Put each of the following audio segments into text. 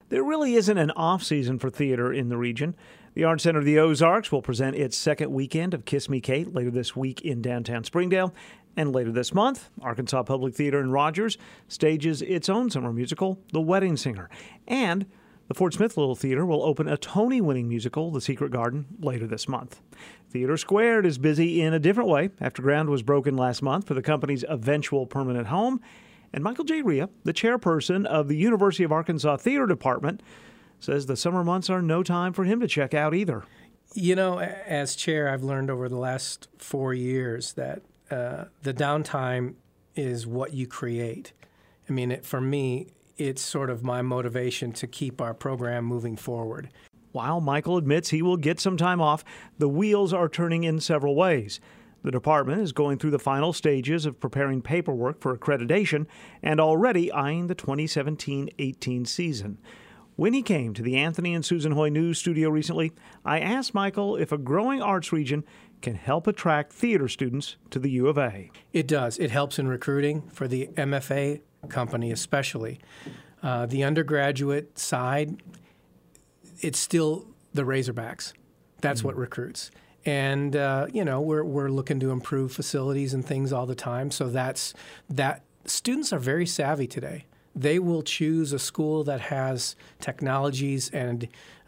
There really isn't an off-season for theater in the region. The Arts Center of the Ozarks will present its second weekend of Kiss Me Kate later this week in downtown Springdale. And later this month, Arkansas Public Theater in Rogers stages its own summer musical, The Wedding Singer. And the Fort Smith Little Theater will open a Tony-winning musical, The Secret Garden, later this month. Theater Squared is busy in a different way after ground was broken last month for the company's eventual permanent home. And Michael J. Ria, the chairperson of the University of Arkansas Theater Department, says the summer months are no time for him to check out either. You know, as chair, I've learned over the last 4 years that the downtime is what you create. I mean, for me, it's sort of my motivation to keep our program moving forward. While Michael admits he will get some time off, the wheels are turning in several ways. The department is going through the final stages of preparing paperwork for accreditation and already eyeing the 2017-18 season. When he came to the Anthony and Susan Hoy News studio recently, I asked Michael if a growing arts region can help attract theater students to the U of A. It does. It helps in recruiting for the MFA company especially. The undergraduate side, it's still the Razorbacks. That's what recruits. And, we're looking to improve facilities and things all the time. So that students are very savvy today. They will choose a school that has technologies and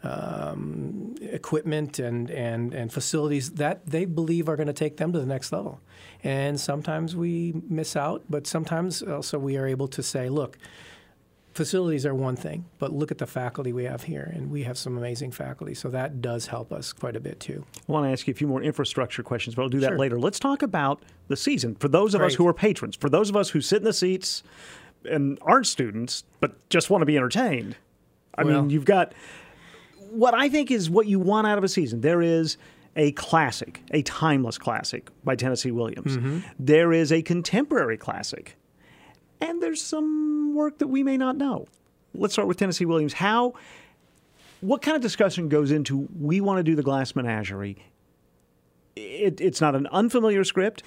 equipment and facilities that they believe are going to take them to the next level. And sometimes we miss out, but sometimes also we are able to say, look, facilities are one thing, but look at the faculty we have here, and we have some amazing faculty, so that does help us quite a bit too. I want to ask you a few more infrastructure questions, but I'll do that Sure. later. Let's talk about the season. For those of us who are patrons, for those of us who sit in the seats and aren't students, but just want to be entertained. I mean, you've got what I think is what you want out of a season. There is a classic, a timeless classic by Tennessee Williams. Mm-hmm. There is a contemporary classic. And there's some work that we may not know. Let's start with Tennessee Williams. What kind of discussion goes into, we want to do the Glass Menagerie? It's not an unfamiliar script.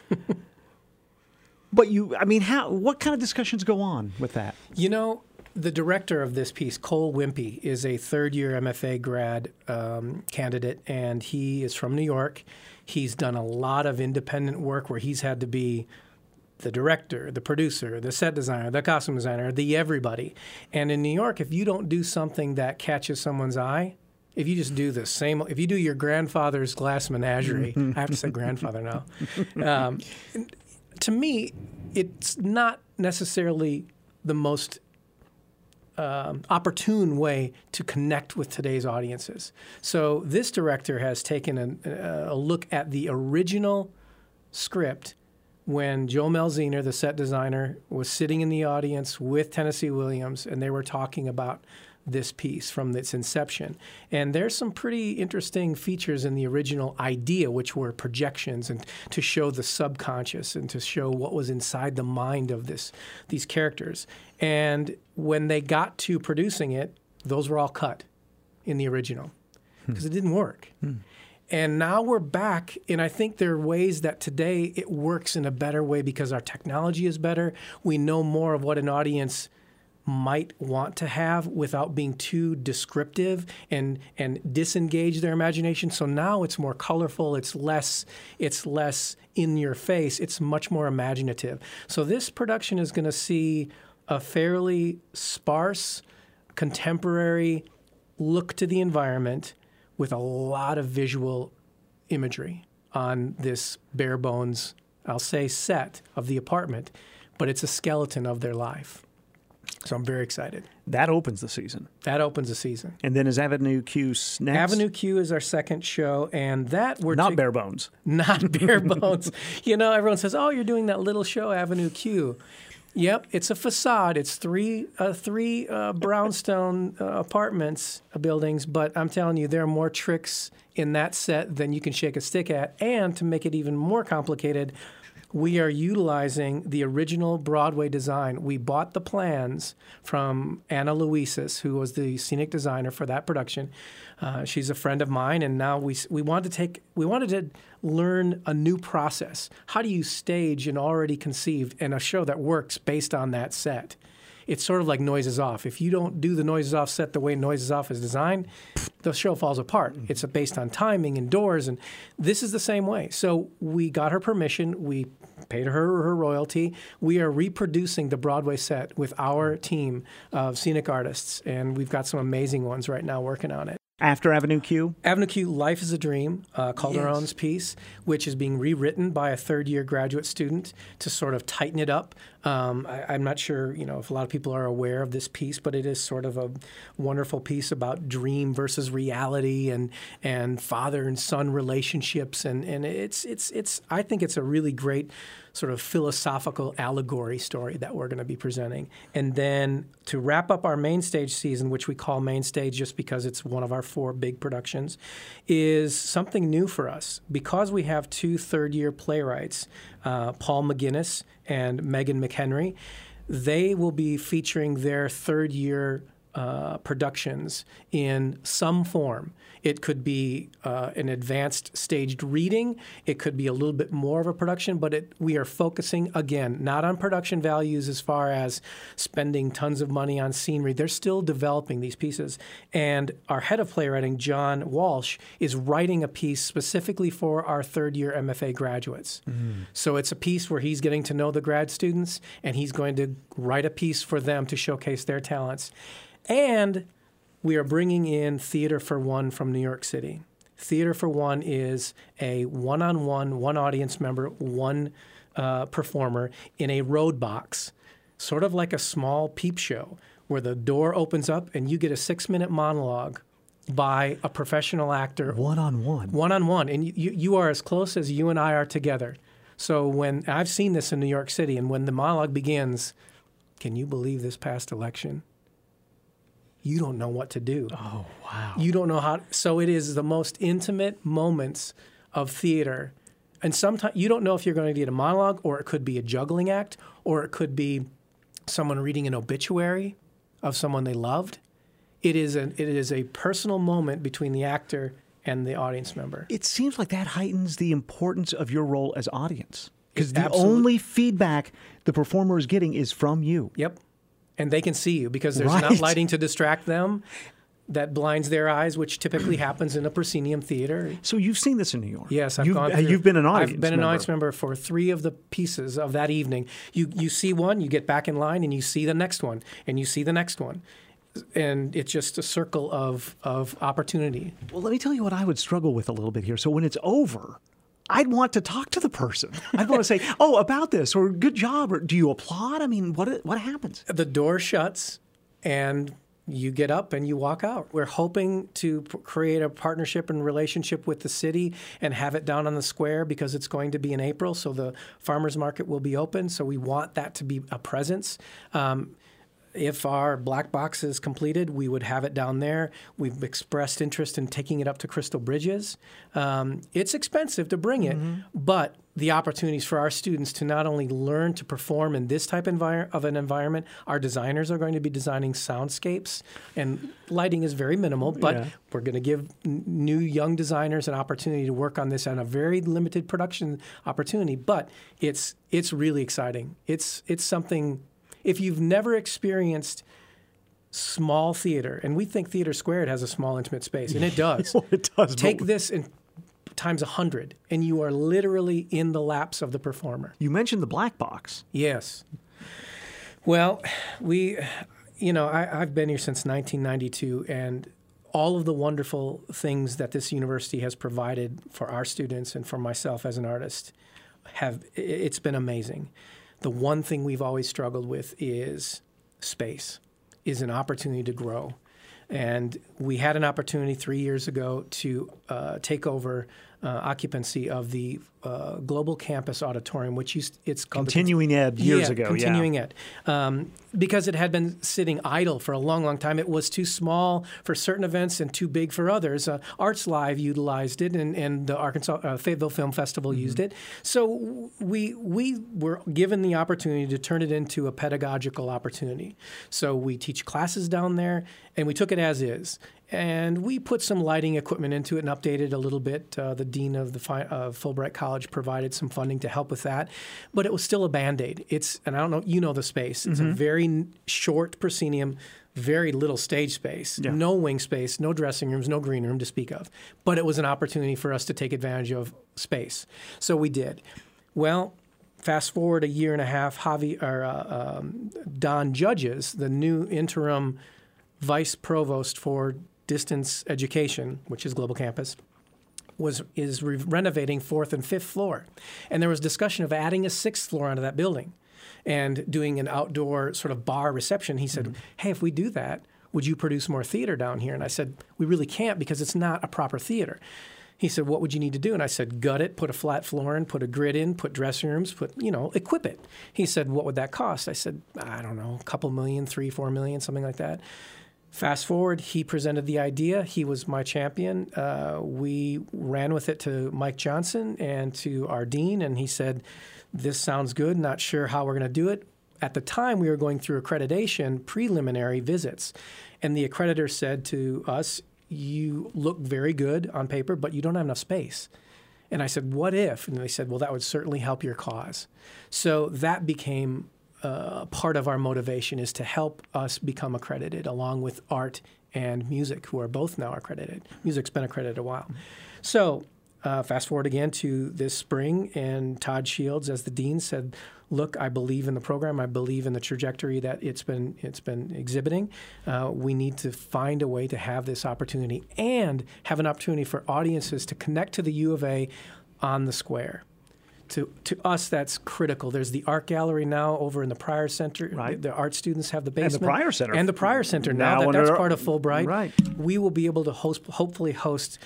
But what kind of discussions go on with that? You know, the director of this piece, Cole Wimpy, is a third-year MFA grad candidate, and he is from New York. He's done a lot of independent work where he's had to be the director, the producer, the set designer, the costume designer, the everybody. And in New York, if you don't do something that catches someone's eye, if you just do the same, if you do your grandfather's Glass Menagerie, I have to say grandfather now, to me, it's not necessarily the most opportune way to connect with today's audiences. So this director has taken a look at the original script when Joe Melziner, the set designer, was sitting in the audience with Tennessee Williams, and they were talking about this piece from its inception. And there's some pretty interesting features in the original idea, which were projections and to show the subconscious and to show what was inside the mind of these characters. And when they got to producing it, those were all cut in the original because it didn't work. And now we're back, and I think there are ways that today it works in a better way because our technology is better. We know more of what an audience might want to have without being too descriptive and disengage their imagination. So now it's more colorful, it's less in your face, it's much more imaginative. So this production is going to see a fairly sparse, contemporary look to the environment with a lot of visual imagery on this bare bones, I'll say, set of the apartment, but it's a skeleton of their life. So I'm very excited. That opens the season. That opens the season. And then is Avenue Q next? Avenue Q is our second show, and that we're not bare bones. Not bare bones. You know, everyone says, "Oh, you're doing that little show, Avenue Q." Yep, it's a facade. It's three brownstone apartments, buildings, but I'm telling you, there are more tricks in that set than you can shake a stick at. And to make it even more complicated, we are utilizing the original Broadway design. We bought the plans from Anna Luisis, who was the scenic designer for that production. She's a friend of mine, and now we wanted to learn a new process. How do you stage an already conceived and a show that works based on that set? it's sort of like Noises Off. If you don't do the Noises Off set the way Noises Off is designed, the show falls apart. It's based on timing and doors, and this is the same way. So we got her permission. We paid her royalty. We are reproducing the Broadway set with our team of scenic artists, and we've got some amazing ones right now working on it. After Avenue Q? Avenue Q, Life is a Dream, Calderon's piece, which is being rewritten by a third-year graduate student to sort of tighten it up. I'm not sure, if a lot of people are aware of this piece, but it is sort of a wonderful piece about dream versus reality and father and son relationships, and it's I think it's a really great sort of philosophical allegory story that we're going to be presenting. And then to wrap up our main stage season, which we call main stage just because it's one of our 4 big productions, is something new for us. Because we have 2 third-year playwrights, Paul McGinnis and Megan McHenry, they will be featuring their third-year productions in some form. It could be an advanced staged reading. It could be a little bit more of a production, but we are focusing, again, not on production values as far as spending tons of money on scenery. They're still developing these pieces. And our head of playwriting, John Walsh, is writing a piece specifically for our third-year MFA graduates. So it's a piece where he's getting to know the grad students, and he's going to write a piece for them to showcase their talents. And we are bringing in Theater for One from New York City. Theater for One is a one-on-one, one audience member, one performer in a road box, sort of like a small peep show, where the door opens up and you get a 6-minute monologue by a professional actor. One-on-one. One-on-one. And you are as close as you and I are together. So when I've seen this in New York City, and when the monologue begins, can you believe this past election? You don't know what to do. Oh, wow. You don't know how. So it is the most intimate moments of theater. And sometimes you don't know if you're going to get a monologue, or it could be a juggling act, or it could be someone reading an obituary of someone they loved. It is a personal moment between the actor and the audience member. It seems like that heightens the importance of your role as audience, because the only feedback the performer is getting is from you. Yep. And they can see you because there's not lighting to distract them that blinds their eyes, which typically happens in a proscenium theater. So you've seen this in New York? Yes, I've gone through. You've been an audience member. I've been an audience member for 3 of the pieces of that evening. You see one, you get back in line, and you see the next one, and you see the next one. And it's just a circle of opportunity. Well, let me tell you what I would struggle with a little bit here. So when it's over, I'd want to talk to the person. I'd want to say, "Oh, about this," or "Good job," or "Do you applaud?" I mean, what happens? The door shuts, and you get up and you walk out. We're hoping to create a partnership and relationship with the city and have it down on the square because it's going to be in April, so the farmers market will be open. So we want that to be a presence. If our black box is completed, we would have it down there. We've expressed interest in taking it up to Crystal Bridges. It's expensive to bring it, but the opportunities for our students to not only learn to perform in this type of an environment, our designers are going to be designing soundscapes, and lighting is very minimal, but we're going to give new young designers an opportunity to work on this on a very limited production opportunity, but it's really exciting. It's something. If you've never experienced small theater, and we think Theater Squared has a small, intimate space, and it does. It does. Take this in times 100, and you are literally in the laps of the performer. You mentioned the black box. Yes. Well, I've been here since 1992, and all of the wonderful things that this university has provided for our students and for myself as an artist it's been amazing. The one thing we've always struggled with is space, is an opportunity to grow. And we had an opportunity 3 years ago to take over occupancy of the Global Campus Auditorium, which it's called Continuing Ed years ago. Continuing Ed. Because it had been sitting idle for a long, long time. It was too small for certain events and too big for others. Arts Live utilized it, and the Arkansas Fayetteville Film Festival used it. So we were given the opportunity to turn it into a pedagogical opportunity. So we teach classes down there, and we took it as is. And we put some lighting equipment into it and updated a little bit. The dean of Fulbright College provided some funding to help with that, but it was still a Band-Aid. And I don't know, you know the space. It's a very short proscenium, very little stage space, no wing space, no dressing rooms, no green room to speak of. But it was an opportunity for us to take advantage of space. So we did. Well, fast forward a year and a half, Don Judges, the new interim vice provost for distance education, which is Global Campus, is renovating 4th and 5th floor. And there was discussion of adding a 6th floor onto that building and doing an outdoor sort of bar reception. He said, hey, if we do that, would you produce more theater down here? And I said, we really can't because it's not a proper theater. He said, what would you need to do? And I said, gut it, put a flat floor in, put a grid in, put dressing rooms, equip it. He said, what would that cost? I said, I don't know, a couple million, $3-4 million, something like that. Fast forward, he presented the idea. He was my champion. We ran with it to Mike Johnson and to our dean, and he said, this sounds good, not sure how we're going to do it. At the time, we were going through accreditation preliminary visits, and the accreditor said to us, you look very good on paper, but you don't have enough space. And I said, what if? And they said, well, that would certainly help your cause. So that became part of our motivation, is to help us become accredited, along with art and music, who are both now accredited. Music's been accredited a while. So fast forward again to this spring, and Todd Shields, as the dean, said, look, I believe in the program. I believe in the trajectory that it's been exhibiting. We need to find a way to have this opportunity and have an opportunity for audiences to connect to the U of A on the square. To us, that's critical. There's the art gallery now over in the Pryor Center. Right. The art students have the basement. And the Pryor Center. And the Pryor Center. Now that's part of Fulbright. Right. We will be able to hopefully host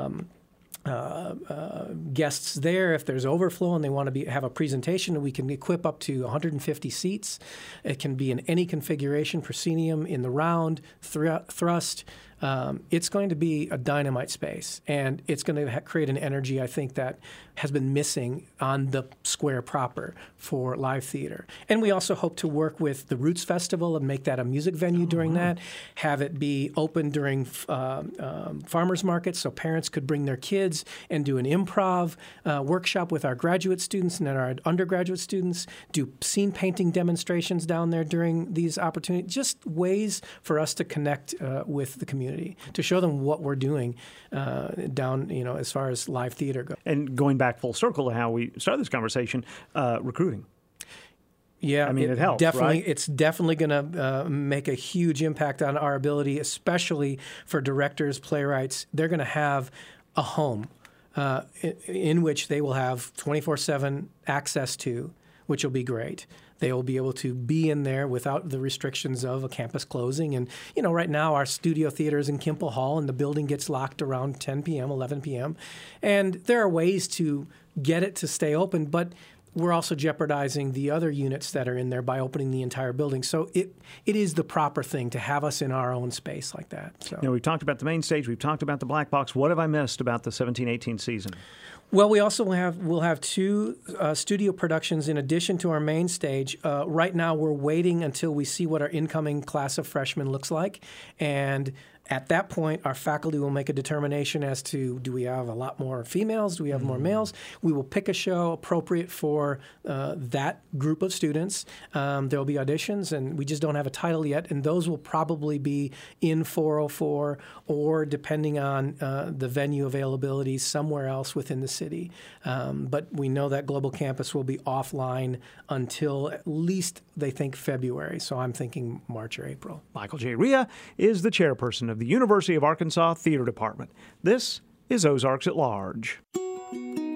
guests there. If there's overflow and they want to have a presentation, we can equip up to 150 seats. It can be in any configuration, proscenium, in the round, thrust. It's going to be a dynamite space, and it's going to create an energy, I think, that has been missing on the square proper for live theater. And we also hope to work with the Roots Festival and make that a music venue during that, have it be open during farmers markets so parents could bring their kids and do an improv workshop with our graduate students and our undergraduate students, do scene painting demonstrations down there during these opportunities, just ways for us to connect with the community, to show them what we're doing down, as far as live theater goes. And going back full circle to how we started this conversation, recruiting. Yeah, I mean, it helps, definitely, right? It's definitely going to make a huge impact on our ability, especially for directors, playwrights. They're going to have a home in which they will have 24/7 access to, which will be great. They will be able to be in there without the restrictions of a campus closing. And, right now our studio theater is in Kimpel Hall, and the building gets locked around 10 p.m., 11 p.m. And there are ways to get it to stay open, but we're also jeopardizing the other units that are in there by opening the entire building. So it is the proper thing to have us in our own space like that. So. We've talked about the main stage. We've talked about the black box. What have I missed about the 17-18 season? Well, we'll have two studio productions in addition to our main stage. Right now, we're waiting until we see what our incoming class of freshmen looks like, and at that point, our faculty will make a determination as to, do we have a lot more females? Do we have more males? We will pick a show appropriate for that group of students. There will be auditions, and we just don't have a title yet, and those will probably be in 404 or, depending on the venue availability, somewhere else within the city. But we know that Global Campus will be offline until at least, they think, February. So I'm thinking March or April. Michael J. Rea is the chairperson of the University of Arkansas Theater Department. This is Ozarks at Large.